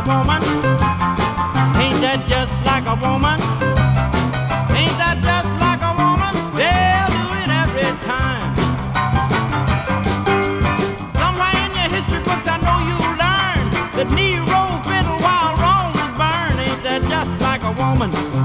woman? Ain't that just like a woman? Ain't that just like a woman? They'll do it every time. Somewhere in your history books I know you learned that Nero fiddled while Rome was burned. Ain't that just like a woman?